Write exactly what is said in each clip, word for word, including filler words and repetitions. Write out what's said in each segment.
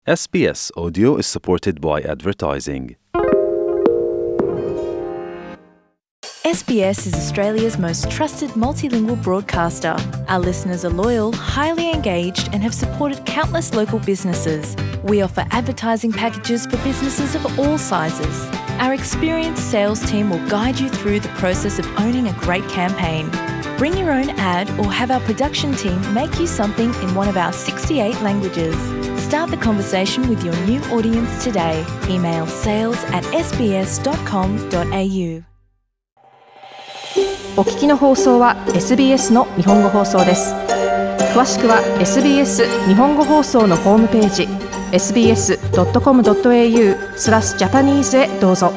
エスビーエスAudio is supported by advertising. S B S is Australia's most trusted multilingual broadcaster. Our listeners are loyal, highly engaged, and have supported countless local businesses. We offer advertising packages for businesses of all sizes. Our experienced sales team will guide you through the process of owning a great campaign. Bring your own ad or have our production team make you something in one of our sixty-eight languages. Start the conversation with your new audience today. Email sales at s b s dot com dot a u。 お聞きの放送は エスビーエス の日本語放送です。詳しくは エスビーエス 日本語放送のホームページ エスビーエスドットコムドットエーユー スラスジャパニーズへどうぞ。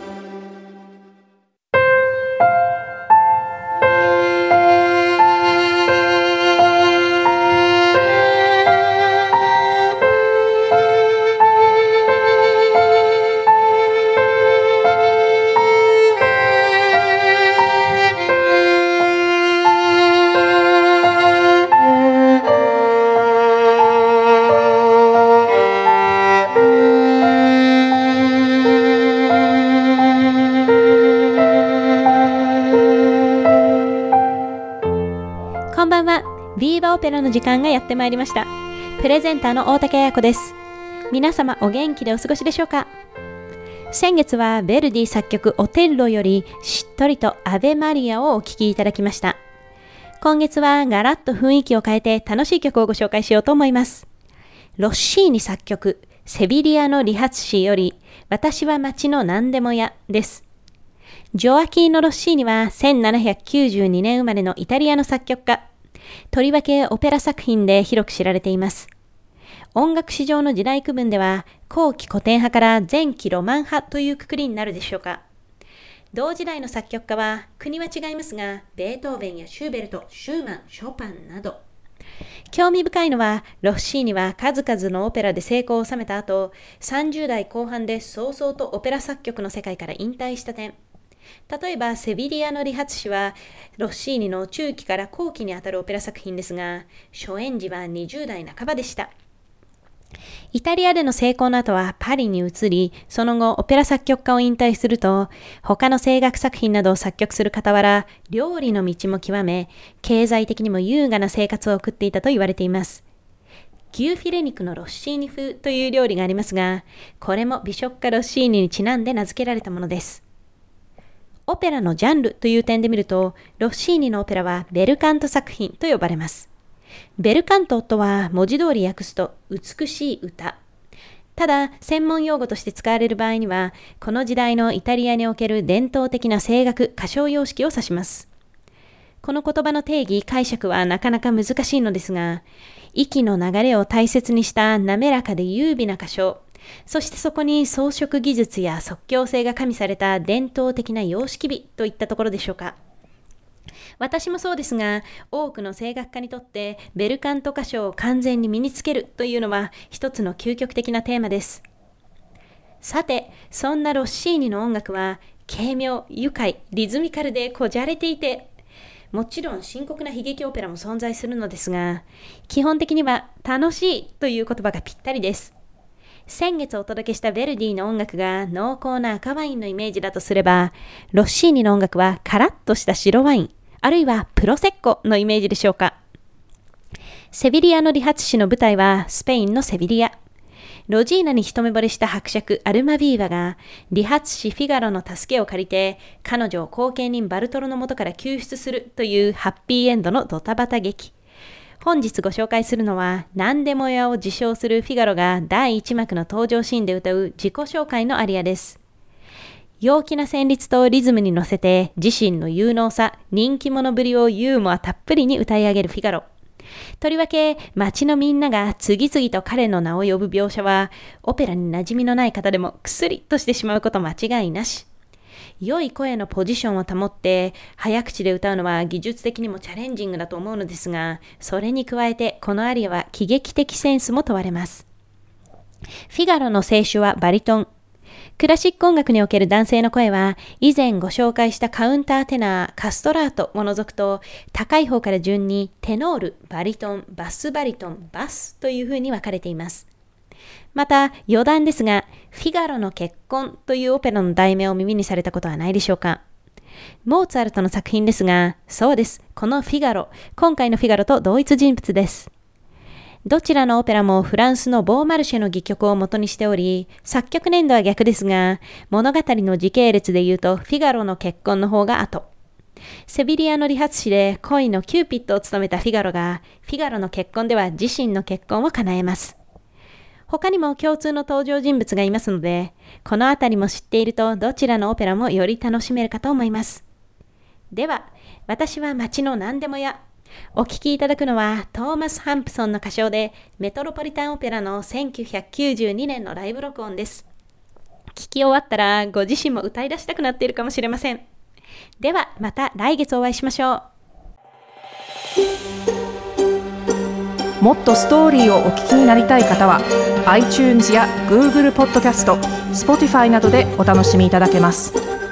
こんばんは。ビーバオペラの時間がやってまいりました。プレゼンターの大竹彩子です。皆様お元気でお過ごしでしょうか。先月はヴェルディ作曲オテッロよりしっとりとアベマリアをお聴きいただきました。今月はガラッと雰囲気を変えて楽しい曲をご紹介しようと思います。ロッシーニ作曲セビリアの理髪師より私は街の何でも屋です。ジョアキーノ・ロッシーニはせんななひゃくきゅうじゅうにねん生まれのイタリアの作曲家。とりわけオペラ作品で広く知られています。音楽史上の時代区分では後期古典派から前期ロマン派というくくりになるでしょうか。同時代の作曲家は国は違いますが、ベートーベンやシューベルト、シューマン、ショパンなど。興味深いのはロッシーニは数々のオペラで成功を収めた後、さんじゅう代後半で早々とオペラ作曲の世界から引退した点。例えばセビリアの理髪師はロッシーニの中期から後期にあたるオペラ作品ですが、初演時はにじゅう代半ばでした。イタリアでの成功の後はパリに移り、その後オペラ作曲家を引退すると、他の声楽作品などを作曲する傍ら、料理の道も極め、経済的にも優雅な生活を送っていたと言われています。牛フィレ肉のロッシーニ風という料理がありますが、これも美食家ロッシーニにちなんで名付けられたものです。オペラのジャンルという点で見ると、ロッシーニのオペラはベルカント作品と呼ばれます。ベルカントとは文字通り訳すと美しい歌。ただ、専門用語として使われる場合には、この時代のイタリアにおける伝統的な声楽、歌唱様式を指します。この言葉の定義、解釈はなかなか難しいのですが、息の流れを大切にした滑らかで優美な歌唱、そしてそこに装飾技術や即興性が加味された伝統的な様式美といったところでしょうか。私もそうですが、多くの声楽家にとってベルカント歌唱を完全に身につけるというのは一つの究極的なテーマです。さて、そんなロッシーニの音楽は軽妙、愉快、リズミカルでこじゃれていて、もちろん深刻な悲劇オペラも存在するのですが、基本的には楽しいという言葉がぴったりです。先月お届けしたヴェルディの音楽が濃厚な赤ワインのイメージだとすれば、ロッシーニの音楽はカラッとした白ワイン、あるいはプロセッコのイメージでしょうか。セビリアの理髪師の舞台はスペインのセビリア。ロジーナに一目惚れした伯爵アルマビーバが理髪師フィガロの助けを借りて彼女を後見人バルトロの元から救出するというハッピーエンドのドタバタ劇。本日ご紹介するのは何でも屋を自称するフィガロがだいいち幕の登場シーンで歌う自己紹介のアリアです。陽気な旋律とリズムに乗せて自身の有能さ、人気者ぶりをユーモアたっぷりに歌い上げるフィガロ。とりわけ街のみんなが次々と彼の名を呼ぶ描写はオペラに馴染みのない方でもクスリとしてしまうこと間違いなし。良い声のポジションを保って早口で歌うのは技術的にもチャレンジングだと思うのですが、それに加えてこのアリアは喜劇的センスも問われます。フィガロの声種はバリトン。クラシック音楽における男性の声は以前ご紹介したカウンターテナーカストラートを除くと高い方から順にテノール、バリトン、バスバリトン、バスという風に分かれています。 また余談ですが、フィガロの結婚というオペラの題名を耳にされたことはないでしょうか。モーツァルトの作品ですが、そうです、このフィガロ、今回のフィガロと同一人物です。どちらのオペラもフランスのボーマルシェの戯曲を元にしており、作曲年度は逆ですが、物語の時系列で言うとフィガロの結婚の方が後。セビリアの理髪師で恋のキューピッドを務めたフィガロが、フィガロの結婚では自身の結婚を叶えます。他にも共通の登場人物がいますので、このあたりも知っているとどちらのオペラもより楽しめるかと思います。では、私は街の何でも屋。お聴きいただくのはトーマス・ハンプソンの歌唱でメトロポリタンオペラのせんきゅうひゃくきゅうじゅうにねんのライブ録音です。聴き終わったらご自身も歌い出したくなっているかもしれません。ではまた来月お会いしましょう。 もっとストーリーをお聞きになりたい方は iTunes や Google ポッドキャスト、Spotify などでお楽しみいただけます。